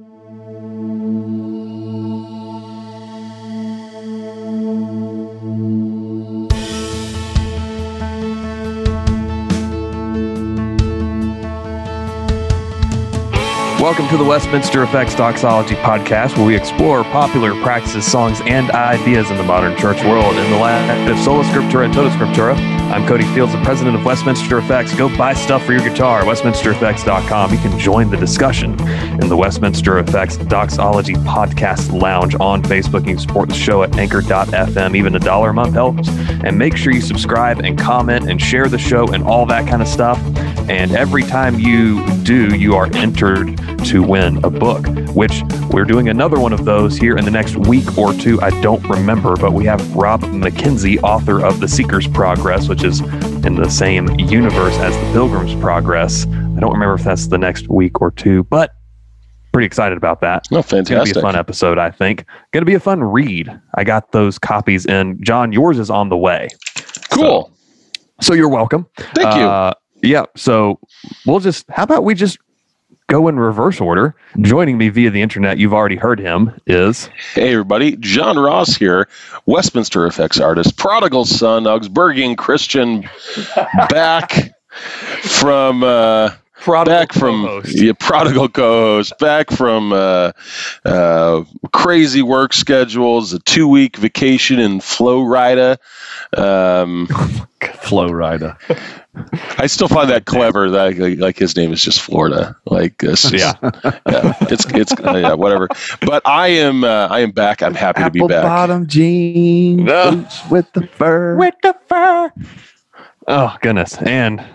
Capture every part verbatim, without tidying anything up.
Welcome to the Westminster Effects Doxology Podcast, where we explore popular practices, songs, and ideas in the modern church world. In the land of Sola Scriptura and Tota Scriptura, I'm Cody Fields, the president of Westminster Effects. Go buy stuff for your guitar, westminster effects dot com. You can join the discussion in the Westminster Effects Doxology Podcast Lounge on Facebook. You can support the show at anchor dot f m. Even a dollar a month helps. And make sure you subscribe and comment and share the show and all that kind of stuff. And every time you do, you are entered to win a book, which we're doing another one of those here in the next week or two. I don't remember, but we have Rob McKenzie, author of The Seeker's Progress, which is in the same universe as The Pilgrim's Progress. I don't remember if that's the next week or two, but pretty excited about that. Oh, fantastic. It's going to be a fun episode, I think. Going to be a fun read. I got those copies in. John, yours is on the way. Cool. So, so you're welcome. Thank you. Uh, yeah. So we'll just, how about we just go in reverse order? Joining me via the internet, you've already heard him, is... Hey, everybody. John Ross here, Westminster Effects artist, prodigal son, Augsburgian Christian, back from... Uh, Prodigal back from co-host. yeah, prodigal co-host, back from uh, uh, crazy work schedules, a two-week vacation in Florida. Um, Florida. I still find that clever. That like, like his name is just Florida. Like uh, Yeah. yeah, it's it's uh, yeah, whatever. But I am uh, I am back. I'm happy to be Apple back. bottom jeans, No. boots with the fur. With the fur. Oh, goodness. And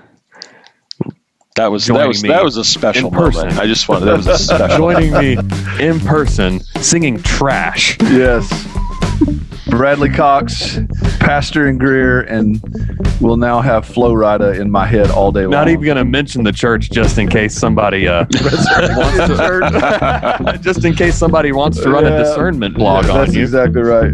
That was Joining that was me that was a special in person. moment. I just wanted that was a special. joining me in person, singing trash. Yes. Bradley Cox, Pastor and Greer, and we'll now have Florida in my head all day long. Not even going to mention the church just in case somebody uh, wants to, just in case somebody wants to run Yeah. a discernment blog Yeah, on that's you. exactly right.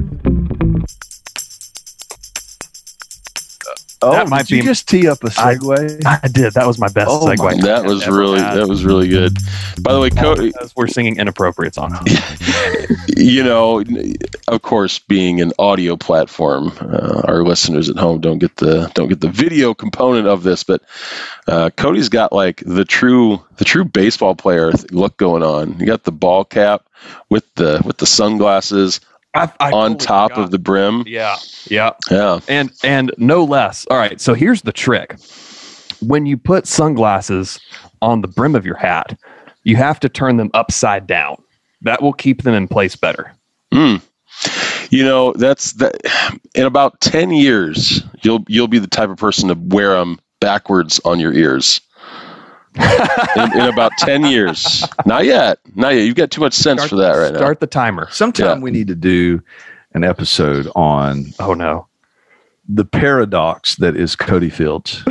Oh, That might did you be- just tee up a segue? I did. That was my best Oh segue. my- That was Ever really had. that was really good. By the way, Cody, As we're singing inappropriate songs. you know, of course, being an audio platform, uh, our listeners at home don't get the don't get the video component of this, but uh, Cody's got like the true the true baseball player look going on. You got the ball cap with the with the sunglasses I, I on totally top forgot. of the brim. Yeah. Yeah. Yeah. And and no less. All right. So here's the trick. When you put sunglasses on the brim of your hat, you have to turn them upside down. That will keep them in place better. Mm. You know, that's that. In about ten years, you'll you'll be the type of person to wear them backwards on your ears. in, in about ten years, not yet, not yet. You've got too much sense Start, for that right now. Start the timer. Sometime Yeah. we need to do an episode on Oh no. the paradox that is Cody Fields.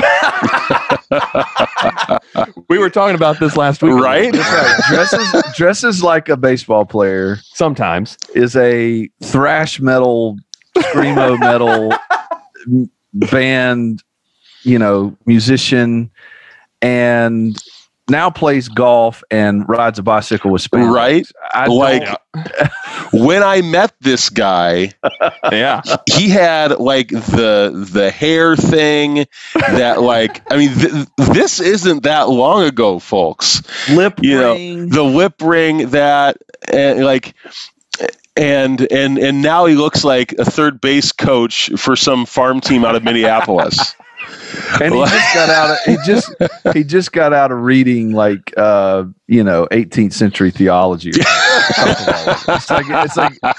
We were talking about this last week. Right? dresses dresses like a baseball player, Sometimes. is a thrash metal, screamo metal m- band, you know, musician, and now plays golf and rides a bicycle with spandex. Right? I Like don't- when I met this guy, Yeah. he had like the the hair thing that like I mean th- this isn't that long ago, folks. lip You know, ring. the lip ring that uh, like and and and now he looks like a third base coach for some farm team out of Minneapolis. and he just got out of he just he just got out of reading like uh you know eighteenth century theology or something like that. It's like it's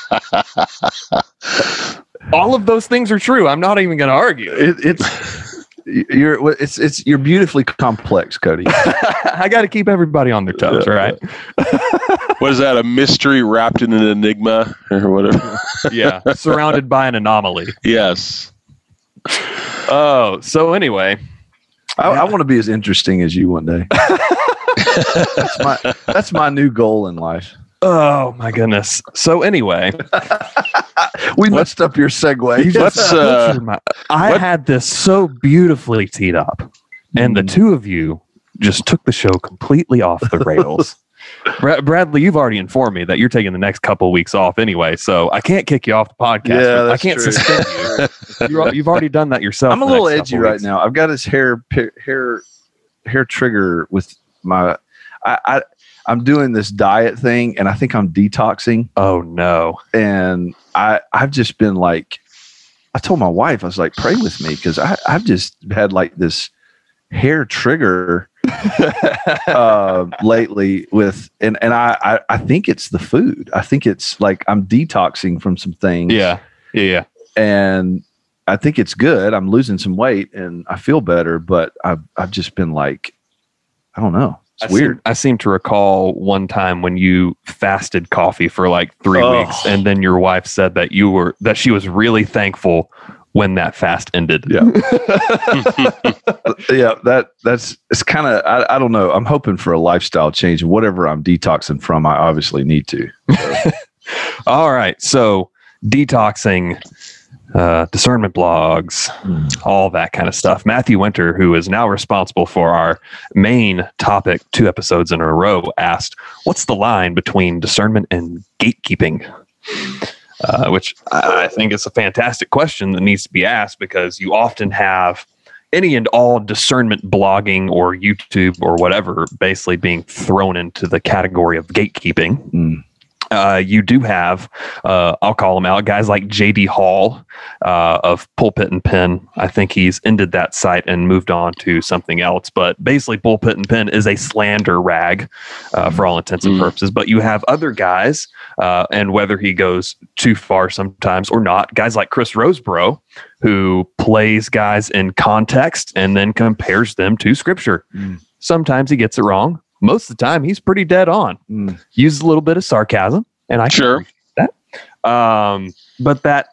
like All of those things are true. I'm not even going to argue. it, it's you're it's it's you're beautifully complex, Cody. I got to keep everybody on their toes, right? What is that? A mystery wrapped in an enigma or whatever? Yeah. Surrounded by an anomaly. Yes. Oh, so anyway. I, I want to be as interesting as you one day. that's my that's my new goal in life. Oh my goodness. So anyway, We messed up your segue. you just Let's, uh, butchered my- I what- had this so beautifully teed up, and the two of you just took the show completely off the rails. Brad, Bradley, you've already informed me that you're taking the next couple of weeks off anyway, so I can't kick you off the podcast. Yeah, I can't true. suspend you. You're, you've already done that yourself. I'm a little edgy right now. I've got his hair hair hair trigger with my. I, I I'm doing this diet thing, and I think I'm detoxing. Oh no! And I I've just been like, I told my wife, I was like, pray with me because I I've just had like this hair trigger uh, lately with, and and I, I I think it's the food. I think it's like I'm detoxing from some things. Yeah, yeah, yeah. And I think it's good. I'm losing some weight and I feel better, but I've I've just been like, I don't know. It's I weird. Seem, I seem to recall one time when you fasted coffee for like three Oh. weeks, and then your wife said that you were that she was really thankful when that fast ended. Yeah. Yeah, that that's it's kind of I, I don't know. I'm hoping for a lifestyle change. Whatever I'm detoxing from, I obviously need to. So. All right, so detoxing, uh, discernment blogs, all that kind of stuff. Matthew Winter, who is now responsible for our main topic two episodes in a row, asked, "What's the line between discernment and gatekeeping?" Uh, which I think is a fantastic question that needs to be asked, because you often have any and all discernment blogging or YouTube or whatever basically being thrown into the category of gatekeeping. Mm. Uh, you do have, uh, I'll call them out, guys like J D Hall uh, of Pulpit and Pen. I think he's ended that site and moved on to something else. But basically, Pulpit and Pen is a slander rag uh, for all intents and Mm. purposes. But you have other guys, uh, and whether he goes too far sometimes or not, guys like Chris Roseborough, who plays guys in context and then compares them to Scripture. Mm. Sometimes he gets it wrong. Most of the time, he's pretty dead on. Mm. Uses a little bit of sarcasm, and I can Sure. appreciate that. Um, but that,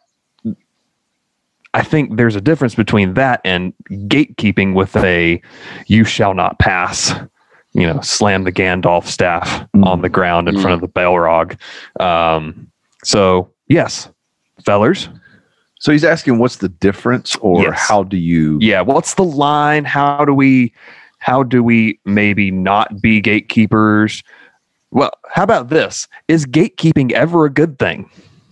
I think there's a difference between that and gatekeeping with a "you shall not pass." You know, slam the Gandalf staff Mm. on the ground in Mm. front of the Balrog. Um, so yes, fellers. So he's asking, what's the difference, or Yes. how do you? Yeah, what's the line? How do we how do we maybe not be gatekeepers? Well, how about this? Is gatekeeping ever a good thing?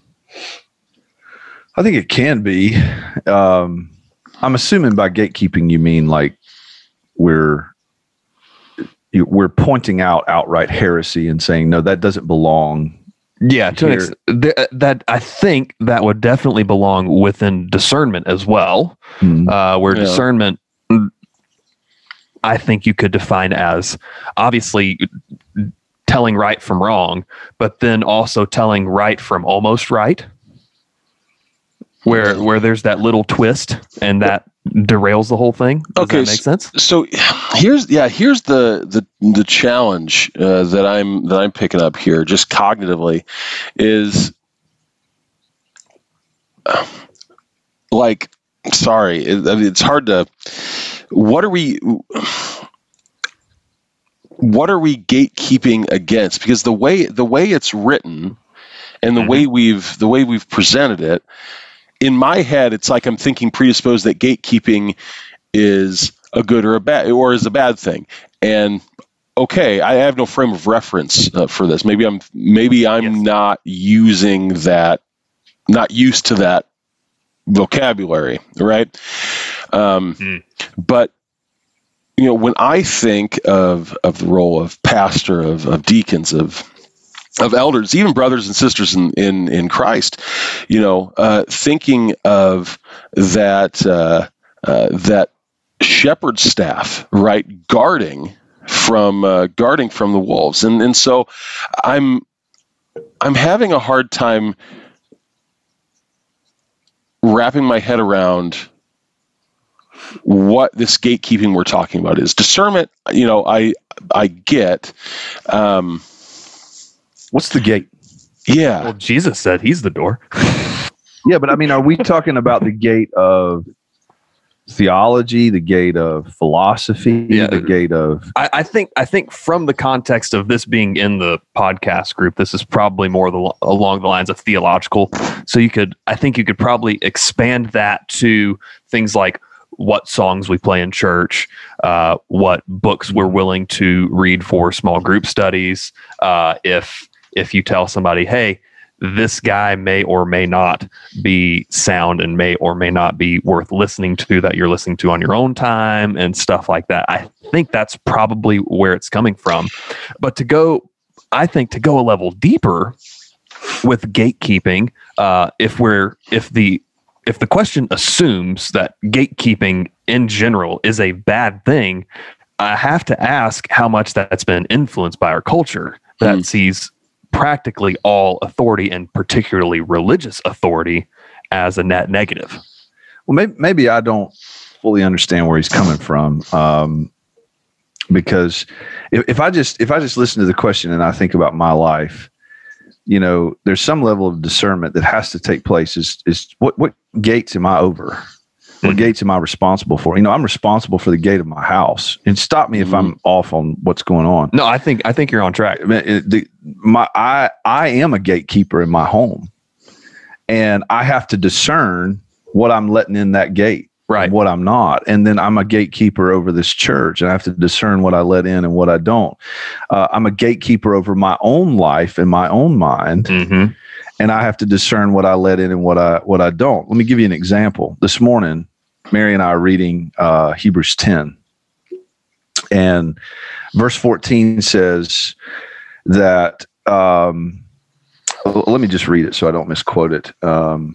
I think it can be. Um, I'm assuming by gatekeeping you mean like we're you- we're pointing out outright heresy and saying no, that doesn't belong. Yeah, to an Here- ex- th- that I think that would definitely belong within discernment as well, Mm. uh, where Yeah. discernment, mm, I think you could define as obviously telling right from wrong, but then also telling right from almost right, where where there's that little twist and that derails the whole thing. Does Okay, that make sense? So here's yeah here's the the the challenge uh, that I'm that I'm picking up here just cognitively is uh, like sorry it, I mean, it's hard to what are we what are we gatekeeping against, because the way the way it's written and the Mhm. way we've the way we've presented it, in my head it's like I'm thinking predisposed that gatekeeping is a good or a bad or is a bad thing. And okay, I have no frame of reference uh, for this. Maybe I'm maybe I'm Yes. not using that, not used to that vocabulary, right? Um, Mm. But you know, when I think of of the role of pastor, of of deacons, of of elders, even brothers and sisters in in, in Christ, you know, uh, thinking of that uh, uh, that shepherd staff, right, guarding from uh, guarding from the wolves, and and so I'm I'm having a hard time wrapping my head around what this gatekeeping we're talking about is. Discernment, you know, I I get. Um, What's the gate? yeah. Well, Jesus said he's the door. Yeah, but I mean, are we talking about the gate of theology, the gate of philosophy, Yeah. the gate of I, I think I think from the context of this being in the podcast group, this is probably more the, along the lines of theological. So you could, I think you could probably expand that to things like what songs we play in church, uh, what books we're willing to read for small group studies. Uh, if if you tell somebody, hey, this guy may or may not be sound and may or may not be worth listening to, that you're listening to on your own time and stuff like that. I think that's probably where it's coming from. But to go, I think to go a level deeper with gatekeeping, uh, if we're, if the, if the question assumes that gatekeeping in general is a bad thing, I have to ask how much that's been influenced by our culture that mm. sees practically all authority, and particularly religious authority, as a net negative. Well, maybe, maybe I don't fully understand where he's coming from, um, because if, if I just if I just listen to the question and I think about my life, you know, there's some level of discernment that has to take place. Is is what what gates am I over? What mm-hmm. gates am I responsible for? You know, I'm responsible for the gate of my house. And stop me mm-hmm. if I'm off on what's going on. No, I think I think you're on track. I mean, it, the, my I I am a gatekeeper in my home, and I have to discern what I'm letting in that gate, right? And what I'm not, and then I'm a gatekeeper over this church, and I have to discern what I let in and what I don't. Uh, I'm a gatekeeper over my own life and my own mind. Mm-hmm. And I have to discern what I let in and what I what I don't. Let me give you an example. This morning, Mary and I are reading uh, Hebrews ten. And verse fourteen says that, um, let me just read it so I don't misquote it. Um,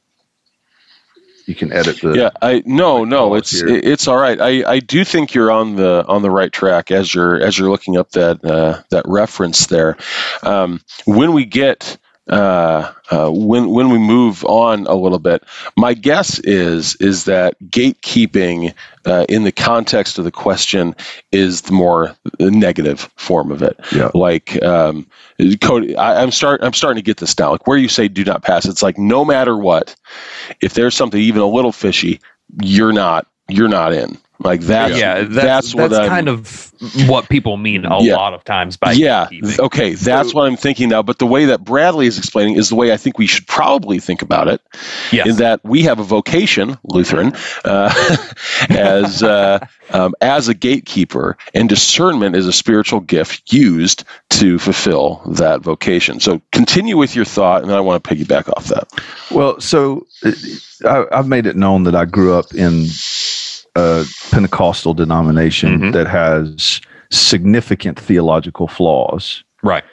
you can edit the. Yeah, I no, no, it's here. It's all right. I, I do think you're on the on the right track as you're as you're looking up that uh, that reference there. Um, when we get. Uh, uh, when when we move on a little bit, my guess is is that gatekeeping uh, in the context of the question is the more negative form of it. Yeah. Like, um, Cody, I, I'm start I'm starting to get this now. Like where you say "do not pass," it's like no matter what, if there's something even a little fishy, you're not you're not in. Like that's yeah, that's, that's what that's I'm, kind of what people mean a yeah, lot of times by yeah. gatekeeping. Okay, that's so, what I'm thinking now. But the way that Bradley is explaining is the way I think we should probably think about it. Yes. In that we have a vocation, Lutheran, uh, as uh, um, as a gatekeeper, and discernment is a spiritual gift used to fulfill that vocation. So continue with your thought, and then I want to piggyback off that. Well, so I, I've made it known that I grew up in a Pentecostal denomination mm-hmm. that has significant theological flaws. Right.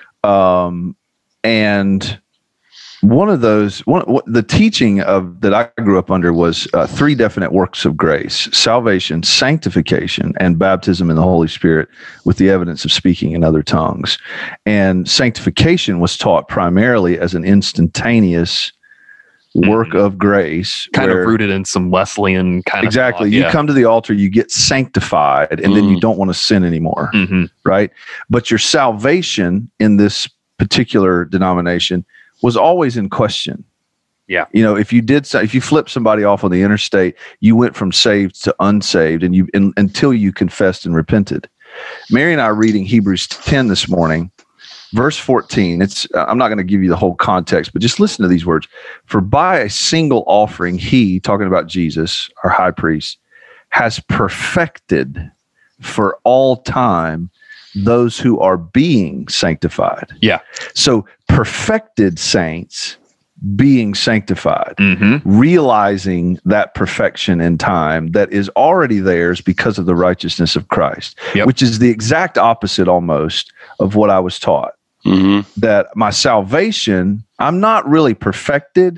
Um, and one of those, one, what, the teaching of that I grew up under was uh, three definite works of grace: salvation, sanctification, and baptism in the Holy Spirit with the evidence of speaking in other tongues. And sanctification was taught primarily as an instantaneous work mm-hmm. of grace, kind of rooted in some Wesleyan kind exactly. of Exactly. yeah. You come to the altar, you get sanctified, and mm. then you don't want to sin anymore, mm-hmm. right? But your salvation in this particular denomination was always in question. Yeah. You know, if you did, if you flipped somebody off on the interstate, you went from saved to unsaved, and you in, until you confessed and repented. Mary and I are reading Hebrews ten this morning. Verse fourteen, it's, I'm not going to give you the whole context, but just listen to these words. For by a single offering, he, talking about Jesus, our high priest, has perfected for all time those who are being sanctified. Yeah. So perfected saints being sanctified, mm-hmm. realizing that perfection in time that is already theirs because of the righteousness of Christ, yep. which is the exact opposite almost of what I was taught. Mm-hmm. That my salvation, I'm not really perfected.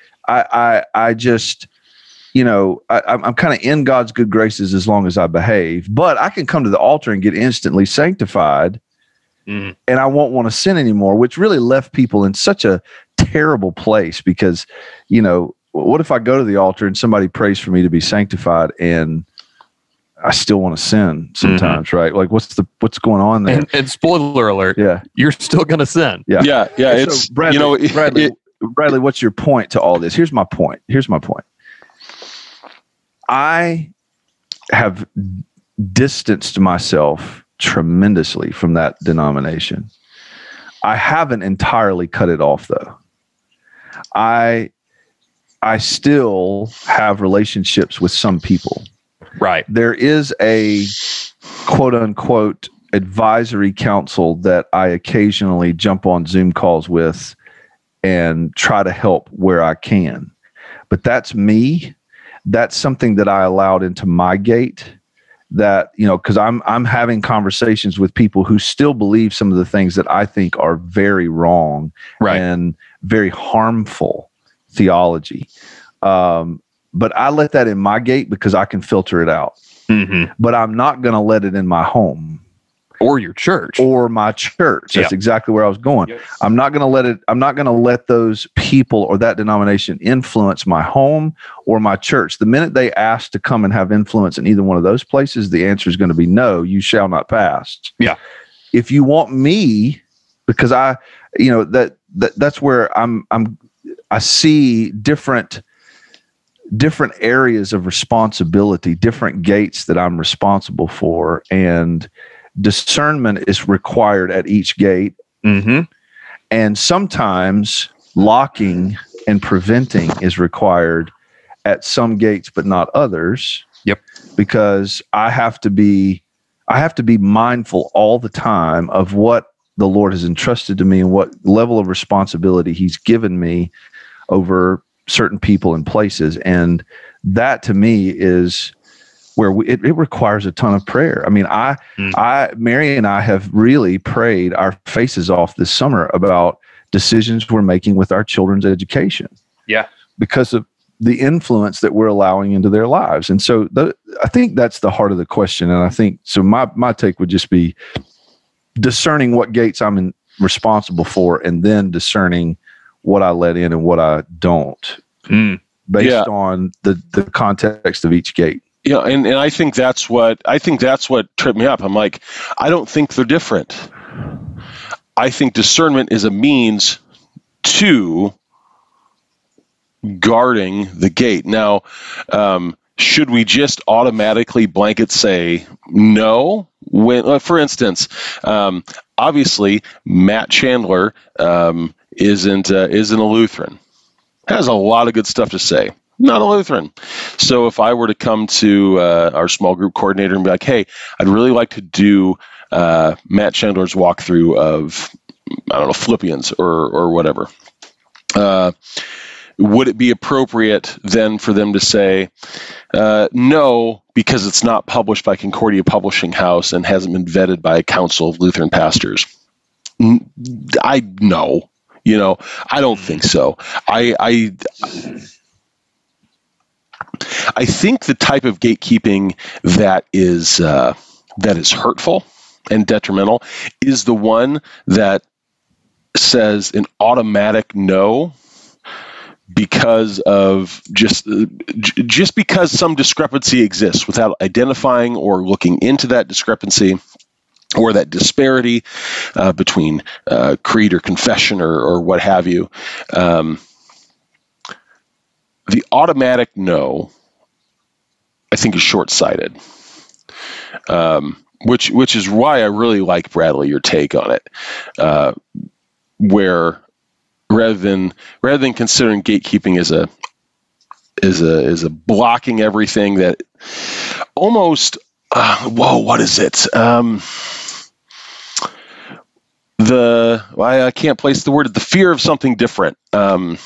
I, I, I just, you know, I, I'm kind of in God's good graces as long as I behave, but I can come to the altar and get instantly sanctified, mm. and I won't want to sin anymore, which really left people in such a terrible place because, you know, what if I go to the altar and somebody prays for me to be sanctified and I still want to sin sometimes, mm-hmm. right? Like what's the, what's going on there? And, and spoiler alert. Yeah. You're still going to sin. Yeah. Yeah. Yeah. And it's, so Bradley, you know, it, Bradley, it, Bradley, what's your point to all this? Here's my point. Here's my point. I have distanced myself tremendously from that denomination. I haven't entirely cut it off though. I I still have relationships with some people. Right. There is a quote unquote advisory council that I occasionally jump on Zoom calls with and try to help where I can. But that's me. That's something that I allowed into my gate. That, you know, because I'm I'm having conversations with people who still believe some of the things that I think are very wrong, right, and very harmful theology. Um, but I let that in my gate because I can filter it out. Mm-hmm. But I'm not going to let it in my home. Or your church. Or my church. That's yep. exactly where I was going. Yep. I'm not going to let it, I'm not going to let those people or that denomination influence my home or my church. The minute they ask to come and have influence in either one of those places, the answer is going to be no, you shall not pass. Yeah. If you want me, because I, you know, that, that that's where I'm, I'm, I see different, different areas of responsibility, different gates that I'm responsible for. And discernment is required at each gate. Mm-hmm. And sometimes locking and preventing is required at some gates, but not others. Yep. Because I have to be, I have to be mindful all the time of what the Lord has entrusted to me and what level of responsibility He's given me over certain people and places. And that to me is where we, it, it requires a ton of prayer. I mean, I, mm. I, Mary and I have really prayed our faces off this summer about decisions we're making with our children's education. Yeah. Because of the influence that we're allowing into their lives. And so the, I think that's the heart of the question. And I think, so my, my take would just be discerning what gates I'm in, responsible for, and then discerning what I let in and what I don't, mm. based yeah. on the, the context of each gate. Yeah, and, and I think that's what I think that's what tripped me up. I'm like, I don't think they're different. I think discernment is a means to guarding the gate. Now, um, should we just automatically blanket say no? When, uh, for instance, um, obviously Matt Chandler um, isn't uh, isn't a Lutheran. Has a lot of good stuff to say. Not a Lutheran. So if I were to come to uh, our small group coordinator and be like, hey, I'd really like to do uh, Matt Chandler's walkthrough of, I don't know, Philippians or or whatever, uh, would it be appropriate then for them to say, uh, no, because it's not published by Concordia Publishing House and hasn't been vetted by a council of Lutheran pastors? I no. You know, I don't think so. I, I I think the type of gatekeeping that is uh, that is hurtful and detrimental is the one that says an automatic no because of just uh, j- just because some discrepancy exists without identifying or looking into that discrepancy or that disparity uh, between uh, creed or confession or, or what have you. Um, the automatic no, I think, is short-sighted, um, which which is why I really like, Bradley, your take on it, uh, where rather than rather than considering gatekeeping as a is a is a blocking everything, that almost uh, whoa, what is it? Um, the I, I can't place the word. The fear of something different. Um,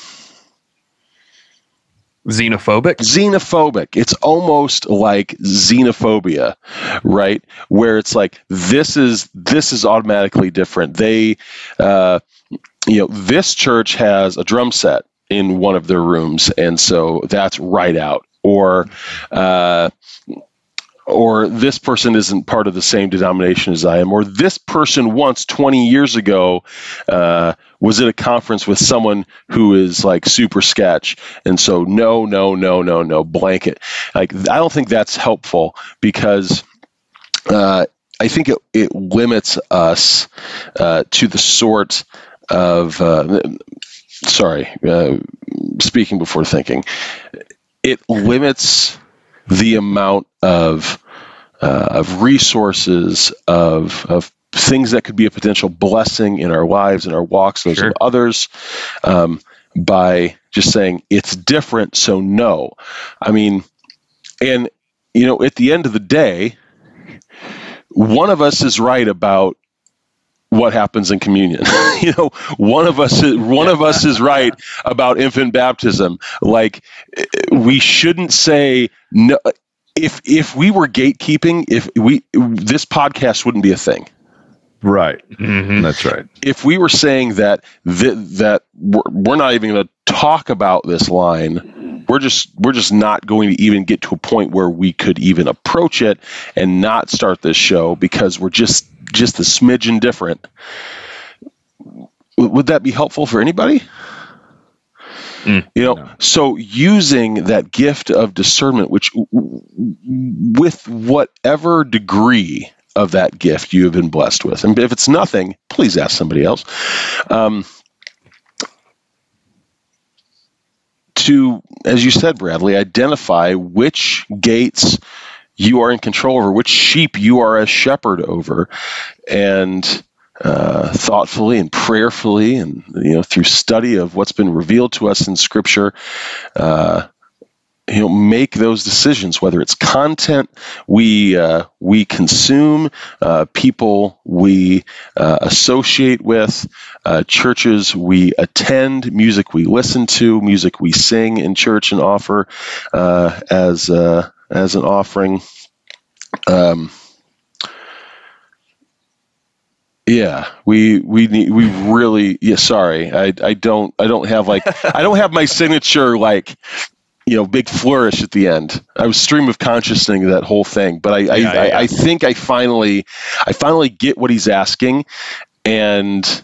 Xenophobic? Xenophobic. It's almost like xenophobia, right? Where it's like, this is this is automatically different. They, uh, you know, this church has a drum set in one of their rooms, and so that's right out. Or, uh, or this person isn't part of the same denomination as I am. Or this person once, twenty years ago, uh, was at a conference with someone who is like super sketch. And so no, no, no, no, no, blanket. Like, I don't think that's helpful, because uh, I think it, it limits us uh, to the sort of, uh, sorry, uh, speaking before thinking, it limits the amount of uh, of resources, of of things that could be a potential blessing in our lives and our walks, those Sure. of others, um, by just saying it's different, so no. I mean, and, you know, at the end of the day, one of us is right about what happens in communion. You know, one of us is, one of us is right about infant baptism. Like, we shouldn't say no. If if we were gatekeeping, if we this podcast wouldn't be a thing. Right. Mm-hmm. That's right. If we were saying that th- that we're, we're not even going to talk about this line, we're just we're just not going to even get to a point where we could even approach it and not start this show because we're just just a smidgen different. Would that be helpful for anybody? Mm, you know, no. So using that gift of discernment, which with whatever degree of that gift you have been blessed with. And if it's nothing, please ask somebody else. Um, to, as you said, Bradley, identify which gates you are in control over, which sheep you are a shepherd over, and uh, thoughtfully and prayerfully, and you know, through study of what's been revealed to us in Scripture, uh, you know, make those decisions. Whether it's content we uh, we consume, uh, people we uh, associate with, uh, churches we attend, music we listen to, music we sing in church and offer uh, as uh, as an offering. Um, yeah, we we need we really. Yeah, sorry, I I don't I don't have like I don't have my signature like. You know, big flourish at the end. I was stream of consciousness that whole thing, but I, yeah, I, yeah, yeah. I, I think I finally, I finally get what he's asking, and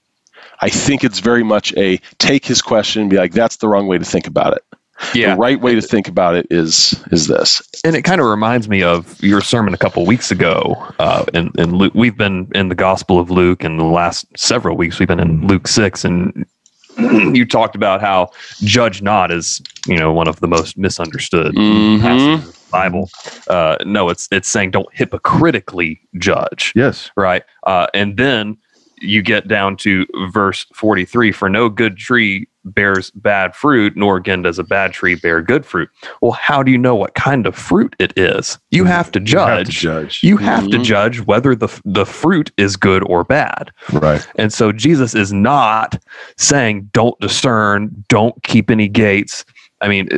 I think it's very much a take his question and be like, "That's the wrong way to think about it." Yeah, the right way to think about it is is this. And it kind of reminds me of your sermon a couple of weeks ago. Uh, in, in Luke, we've been in the Gospel of Luke, and the last several weeks we've been in Luke six, and you talked about how judge not is, you know, one of the most misunderstood mm-hmm. passages of the Bible. Uh, no, it's it's saying don't hypocritically judge. Yes. Right. Uh, and then you get down to verse forty-three, for no good tree bears bad fruit, nor again does a bad tree bear good fruit. Well, how do you know what kind of fruit it is? You have to judge. You have to judge, you have mm-hmm. to judge whether the the fruit is good or bad. Right. And so Jesus is not saying don't discern, don't keep any gates. I mean,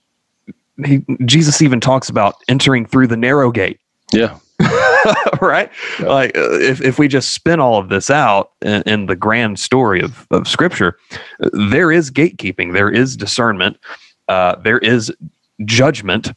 he, Jesus even talks about entering through the narrow gate. Yeah. Right? Yeah. Like uh, if, if we just spin all of this out in, in the grand story of, of Scripture, there is gatekeeping, there is discernment, uh, there is judgment,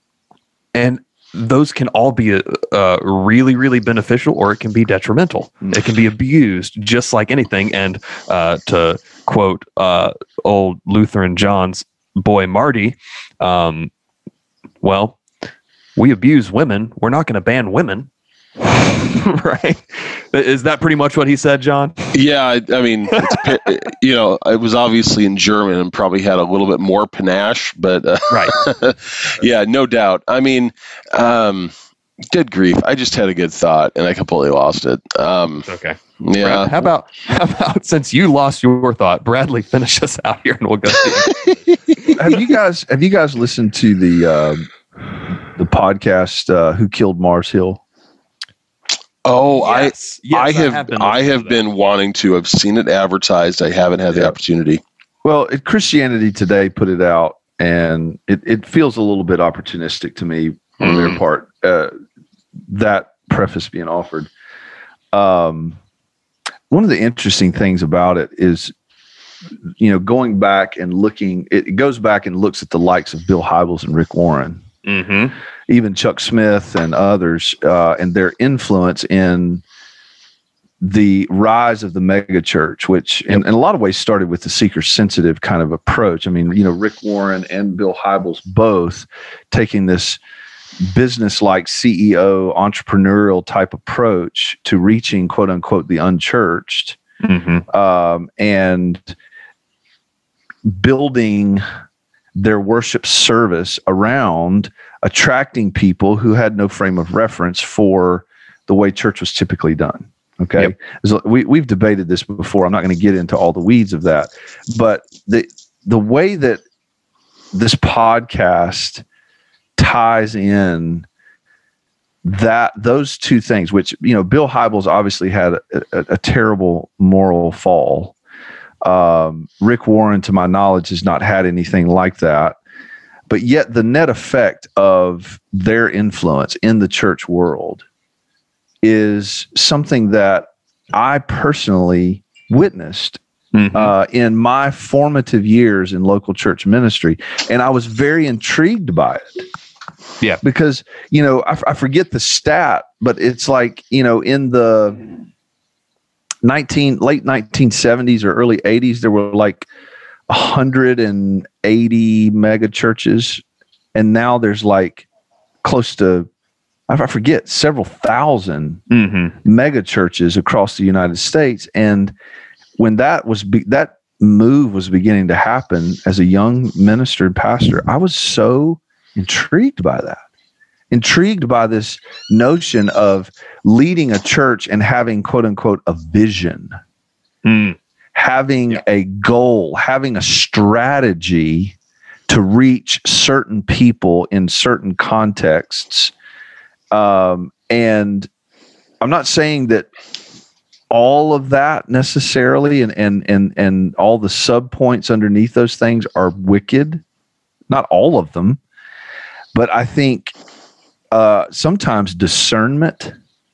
and those can all be uh, really, really beneficial, or it can be detrimental. Mm. It can be abused just like anything. And uh, to quote uh, old Lutheran John's boy Marty, um, well, we abuse women. We're not going to ban women. Right? Is that pretty much what he said, John? Yeah, I, I mean, it's, you know, it was obviously in German and probably had a little bit more panache, but uh, right. Yeah, no doubt. I mean, um, good grief. I just had a good thought and I completely lost it. Um, okay. Yeah. Brad, how about how about since you lost your thought, Bradley, finish us out here and we'll go. have you guys have you guys listened to the uh, the podcast uh, Who Killed Mars Hill? Oh, yes. I yes, I have I have been, I have been wanting to. I've seen it advertised. I haven't had the yeah. opportunity. Well, it, Christianity Today put it out, and it, it feels a little bit opportunistic to me on mm. their part. Uh, that preface being offered. Um, one of the interesting things about it is, you know, going back and looking. It, it goes back and looks at the likes of Bill Hybels and Rick Warren. Mm-hmm. Even Chuck Smith and others, uh, and their influence in the rise of the mega church, which in, in a lot of ways started with the seeker-sensitive kind of approach. I mean, you know, Rick Warren and Bill Hybels both taking this business-like C E O, entrepreneurial type approach to reaching, quote unquote, the unchurched, mm-hmm. um, and building their worship service around attracting people who had no frame of reference for the way church was typically done. Okay. Yep. So we, we've debated this before. I'm not going to get into all the weeds of that, but the, the way that this podcast ties in that those two things, which, you know, Bill Hybels obviously had a, a, a terrible moral fall. Um, Rick Warren, to my knowledge, has not had anything like that. But yet the net effect of their influence in the church world is something that I personally witnessed mm-hmm. uh, in my formative years in local church ministry. And I was very intrigued by it. Yeah. Because, you know, I, I forget the stat, but it's like, you know, in the nineteen late nineteen seventies or early eighties, there were like one hundred eighty mega churches. And now there's like close to, I forget, several thousand mm-hmm. mega churches across the United States. And when that was, be, that move was beginning to happen as a young minister and pastor, I was so intrigued by that, intrigued by this notion of leading a church and having, quote unquote, a vision, mm. having yeah. a goal, having a strategy to reach certain people in certain contexts. Um, and I'm not saying that all of that necessarily and, and, and, and all the sub points underneath those things are wicked, not all of them, but I think uh, sometimes discernment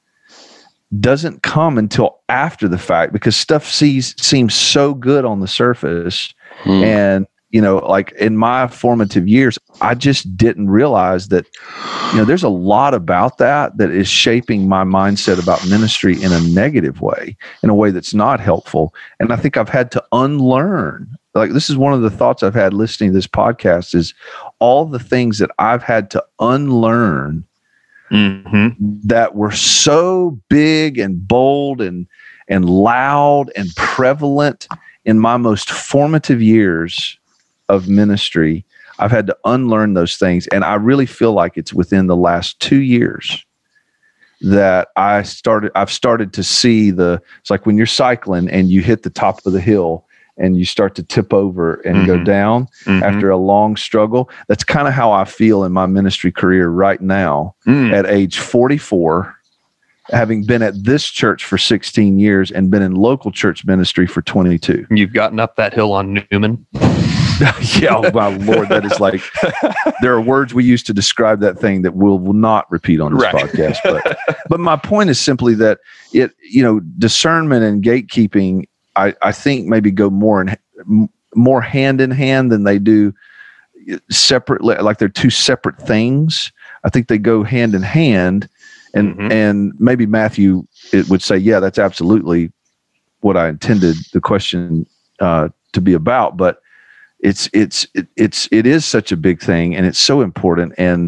doesn't come until after the fact, because stuff sees, seems so good on the surface. Hmm. And, you know, like in my formative years, I just didn't realize that, you know, there's a lot about that that is shaping my mindset about ministry in a negative way, in a way that's not helpful. And I think I've had to unlearn. Like, this is one of the thoughts I've had listening to this podcast is all the things that I've had to unlearn mm-hmm. that were so big and bold and, and loud and prevalent in my most formative years of ministry. I've had to unlearn those things. And I really feel like it's within the last two years that I started, I've started to see the, it's like when you're cycling and you hit the top of the hill and you start to tip over and mm-hmm. go down mm-hmm. after a long struggle. That's kind of how I feel in my ministry career right now mm. at age forty-four, having been at this church for sixteen years and been in local church ministry for twenty-two. You've gotten up that hill on Newman. Yeah, oh my Lord, that is like, there are words we use to describe that thing that we'll, will not repeat on this right. podcast. But, but my point is simply that it, you know, discernment and gatekeeping, I, I think maybe go more in, more hand in hand than they do separately, like they're two separate things. I think they go hand in hand, and mm-hmm. and maybe Matthew it would say, yeah, that's absolutely what I intended the question uh, to be about. But it's it's it, it's it is such a big thing, and it's so important. And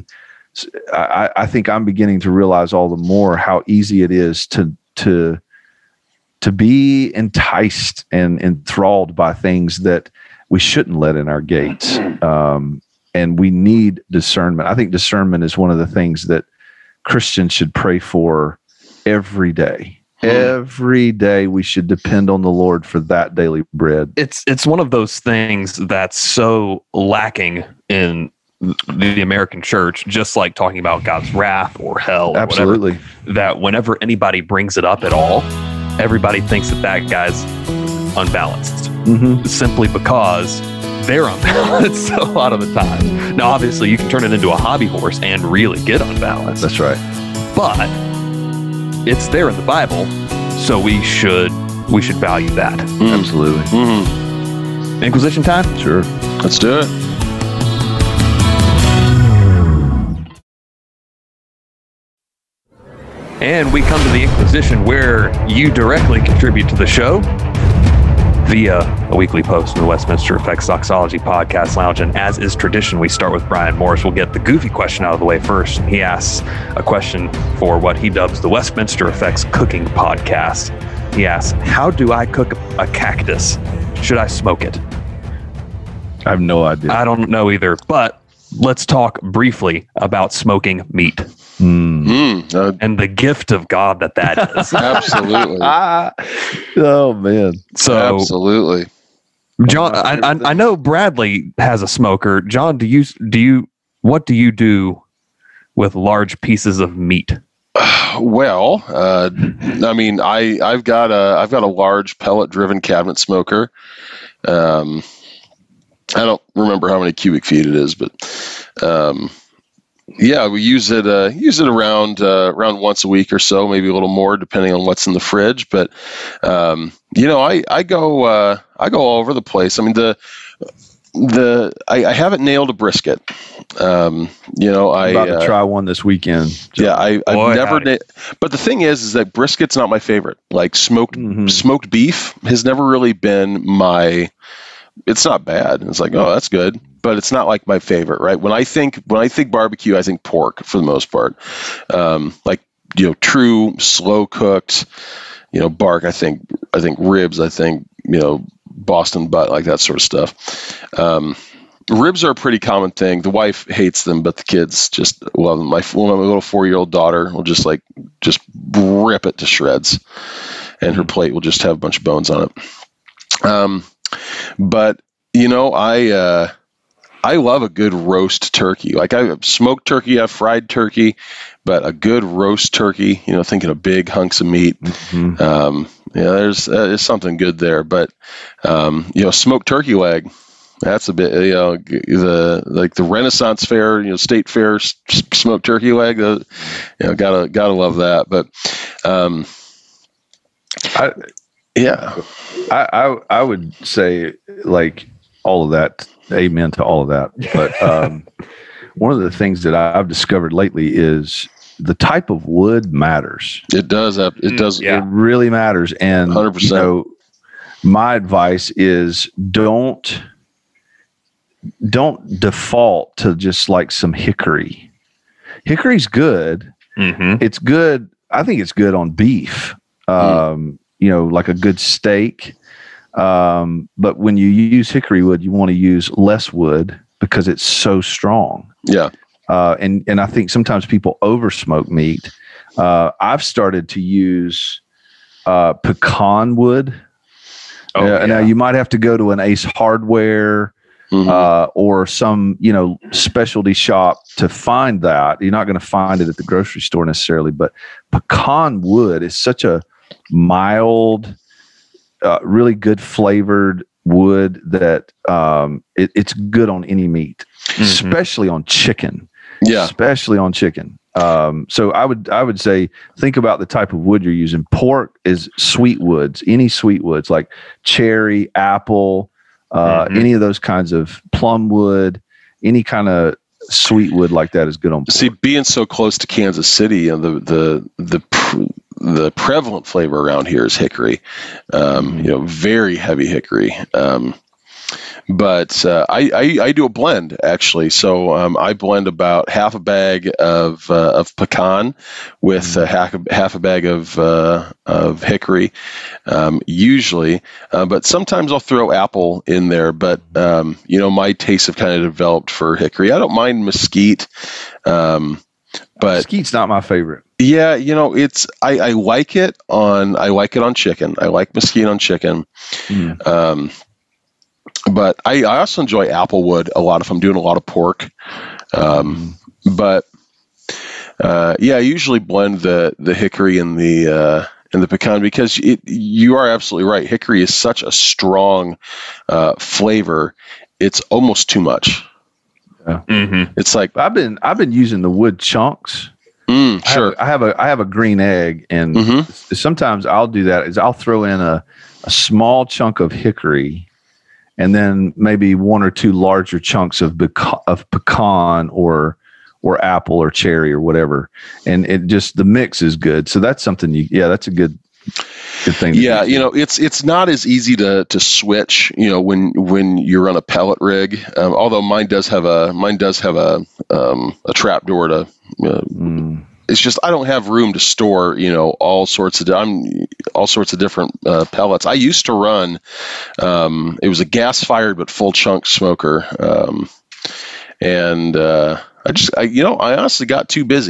I, I think I'm beginning to realize all the more how easy it is to to. to be enticed and enthralled by things that we shouldn't let in our gates. Um, and we need discernment. I think discernment is one of the things that Christians should pray for every day. Hmm. Every day we should depend on the Lord for that daily bread. It's, it's one of those things that's so lacking in the American church, just like talking about God's wrath or hell or Absolutely. Whatever, that whenever anybody brings it up at all, everybody thinks that that guy's unbalanced mm-hmm. simply because they're unbalanced a lot of the time. Now, obviously, you can turn it into a hobby horse and really get unbalanced. That's right. But it's there in the Bible, so we should we should value that. Mm. Absolutely. Mm-hmm. Inquisition time? Sure. Let's do it. And we come to the Inquisition, where you directly contribute to the show via a weekly post in the Westminster Effects Doxology Podcast Lounge. And as is tradition, we start with Brian Morris. We'll get the goofy question out of the way first. He asks a question for what he dubs the Westminster Effects Cooking Podcast. He asks, how do I cook a cactus? Should I smoke it? I have no idea. I don't know either, but let's talk briefly about smoking meat. Hmm. Mm, uh, and the gift of God that that is. absolutely. Oh man. So, Absolutely. John, I, I I know Bradley has a smoker. John, do you do you what do you do with large pieces of meat? Well, uh, I mean, I I've got a I've got a large pellet driven cabinet smoker. Um, I don't remember how many cubic feet it is, but um, yeah, we use it uh, use it around uh, around once a week or so, maybe a little more depending on what's in the fridge. But um, you know, I I go uh, I go all over the place. I mean the the I, I haven't nailed a brisket. Um, you know, I I'm about to uh, try one this weekend. So. Yeah, I, I've Boy, never. howdy. Na- but the thing is, is that brisket's not my favorite. Like smoked Mhm. smoked beef has never really been my. It's not bad. It's like, oh, that's good, but it's not like my favorite, right? When I think when I think barbecue, I think pork for the most part. Um, like you know, true slow cooked, you know, bark. I think I think ribs. I think you know, Boston butt, like that sort of stuff. Um, Ribs are a pretty common thing. The wife hates them, but the kids just love them. My, my little four-year-old daughter will just like just rip it to shreds, and her plate will just have a bunch of bones on it. Um, but you know, I uh, I love a good roast turkey. Like I have smoked turkey, I've fried turkey, but a good roast turkey. You know, thinking of big hunks of meat. Mhm. Um, yeah, there's uh, there's something good there. But um, you know, smoked turkey leg. That's a bit, you know, the like the Renaissance Fair, you know, State Fair s- smoked turkey leg. Uh, you know, gotta gotta love that. But, um, I, yeah, I, I I would say like all of that. Amen to all of that. But um, one of the things that I've discovered lately is the type of wood matters. it does. Have, it Mm, does. yeah. It really matters. And one hundred percent. you know, my advice is don't don't default to just like some hickory. Hickory's good. Mm-hmm. It's good. I think it's good on beef. Um, you know, like a good steak. Um, but when you use hickory wood, you want to use less wood because it's so strong. Yeah. Uh, and and I think sometimes people over smoke meat. Uh, I've started to use uh, pecan wood. Oh, Uh, yeah. Now you might have to go to an Ace Hardware Mhm. uh, or some you know specialty shop to find that. You're not going to find it at the grocery store necessarily. But pecan wood is such a mild, uh, really good flavored wood that um, it, it's good on any meat, Mhm. especially on chicken. Yeah. Especially on chicken. Um, so I would I would say think about the type of wood you're using. Pork is sweet woods, any sweet woods like cherry, apple, uh, Mhm. any of those kinds of plum wood, any kind of sweet wood like that is good on pork. See, being so close to Kansas City, you know, the the the pr- the prevalent flavor around here is hickory. Um, You know, very heavy hickory. Um, but uh, I, I I do a blend actually. So um, I blend about half a bag of uh, of pecan with a half a, half a bag of uh, of hickory, um, usually. Uh, but sometimes I'll throw apple in there. But um, you know, my tastes have kind of developed for hickory. I don't mind mesquite. Um, but Mesquite's not my favorite. yeah, you know, it's I, I like it on I like it on chicken. I like mesquite on chicken. Mm. Um, but I, I also enjoy applewood a lot if I'm doing a lot of pork. Um, but uh, yeah, I usually blend the the hickory and the uh, and the pecan because it you are absolutely right. Hickory is such a strong uh, flavor. It's almost too much. Mm-hmm. It's like I've been I've been using the wood chunks. mm, I sure. have, I have a I have a green egg, and Mhm. s- sometimes I'll do that. Is I'll throw in a, a small chunk of hickory, and then maybe one or two larger chunks of beca- of pecan or or apple or cherry or whatever, and it just the mix is good. So that's something you yeah that's a good good thing. To Yeah, do. you know, it's it's not as easy to to switch, you know, when when you're on a pellet rig. Um, although mine does have a mine does have a um, a trap door to. Uh, Mm. it's just I don't have room to store, you know, all sorts of I'm all sorts of different uh, pellets. I used to run. Um, it was a gas fired but full chunk smoker, um, and uh, I just I, you know I honestly got too busy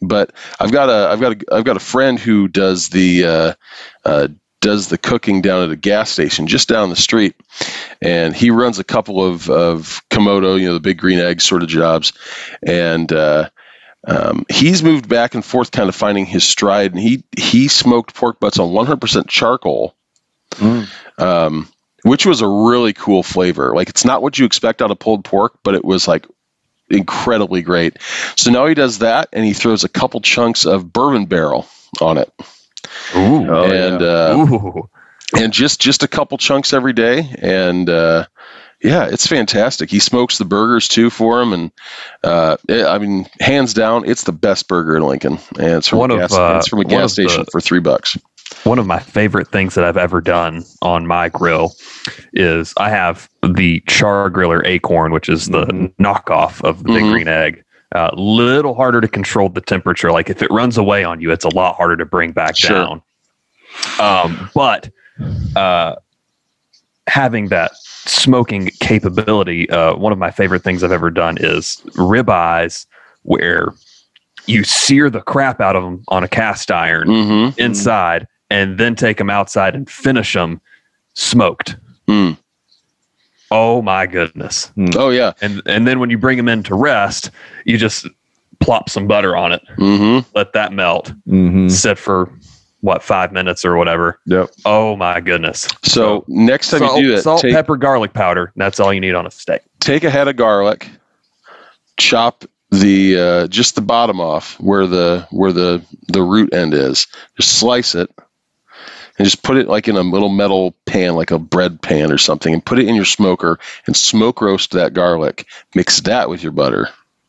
But I've got a I've got a I've got a friend who does the uh, uh, does the cooking down at a gas station just down the street, and he runs a couple of of Komodo, you know, the big green egg sort of jobs, and uh, um, he's moved back and forth, kind of finding his stride. And he he smoked pork butts on one hundred percent charcoal, mm. um, which was a really cool flavor. Like, it's not what you expect out of pulled pork, but it was like incredibly great. So now he does that, and he throws a couple chunks of bourbon barrel on it. Ooh, oh, and yeah. uh, Ooh. and just just a couple chunks every day, and uh, yeah, it's fantastic. He smokes the burgers too for him, and uh, it, I mean, hands down, it's the best burger in Lincoln, and it's from one a of, gas, uh, it's from a gas station the, for three bucks. One of my favorite things that I've ever done on my grill is I have the Char Griller Acorn, which is the mm-hmm. knockoff of the Big mm-hmm. Green Egg. A uh, little harder to control the temperature. Like, if it runs away on you, it's a lot harder to bring back sure. down. Um, but uh, having that smoking capability, uh, one of my favorite things I've ever done is ribeyes, where you sear the crap out of them on a cast iron mm-hmm. inside, and then take them outside and finish them smoked. Mm. Oh my goodness. Oh yeah. And and then when you bring them in to rest, you just plop some butter on it. Mm-hmm. Let that melt. Mm-hmm. Sit for what, five minutes or whatever. Yep. Oh my goodness. So, so next time salt, you do that, salt, take, pepper, garlic powder. That's all you need on a steak. Take a head of garlic, chop the uh, just the bottom off where the where the the root end is. Just slice it. And just put it like in a little metal pan, like a bread pan or something, and put it in your smoker and smoke roast that garlic. Mix that with your butter.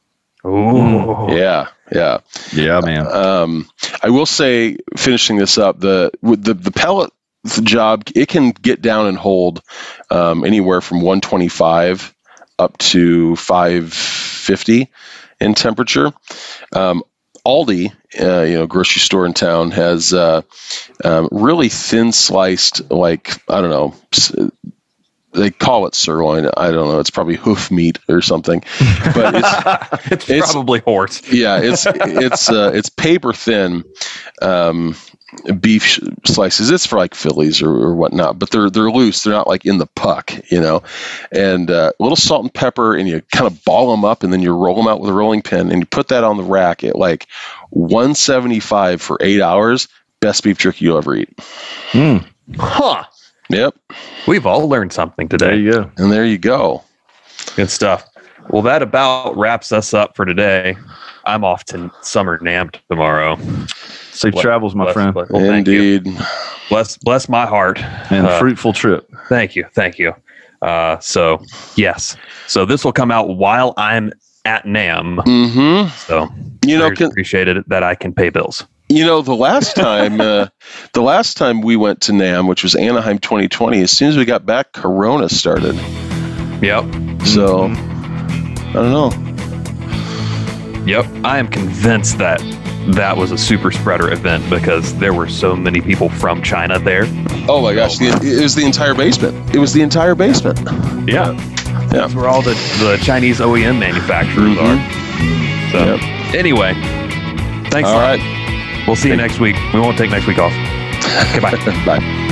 Ooh. Yeah, yeah. Yeah, man. Um, I will say, finishing this up, the with the, the pellet job, it can get down and hold um, anywhere from one twenty-five up to five fifty in temperature. Um, Aldi, uh, you know, grocery store in town, has uh, um, really thin sliced, like, I don't know, they call it sirloin. I don't know. It's probably hoof meat or something, but it's, it's, it's probably horse. Yeah, it's it's uh, it's paper thin um, beef slices. It's for like Phillies or, or whatnot, but they're they're loose. They're not like in the puck, you know. And uh, a little salt and pepper, and you kind of ball them up, and then you roll them out with a rolling pin, and you put that on the rack at like one seventy-five for eight hours. Best beef jerky you'll ever eat. Mm. Huh. Yep. We've all learned something today. There you go. And there you go. Good stuff. Well, that about wraps us up for today. I'm off to Summer NAMM tomorrow. Safe bless, travels, my bless, friend. Bless, well, Indeed. Thank you. Bless, bless my heart. And uh, fruitful trip. Thank you. Thank you. Uh, so, yes. So this will come out while I'm at NAMM. Mm-hmm. So, you know, can, appreciated it that I can pay bills. You know, the last time, uh, the last time we went to NAMM, which was Anaheim twenty twenty, as soon as we got back, Corona started. Yep. So, mm-hmm. I don't know. Yep. I am convinced that that was a super spreader event because there were so many people from China there. Oh my gosh, the, it was the entire basement. It was the entire basement. Yeah. Yeah. That's where all the, the Chinese O E M manufacturers mm-hmm. are. So, yep. Anyway, thanks. All right. We'll see you next week. We won't take next week off. Okay, bye. Bye.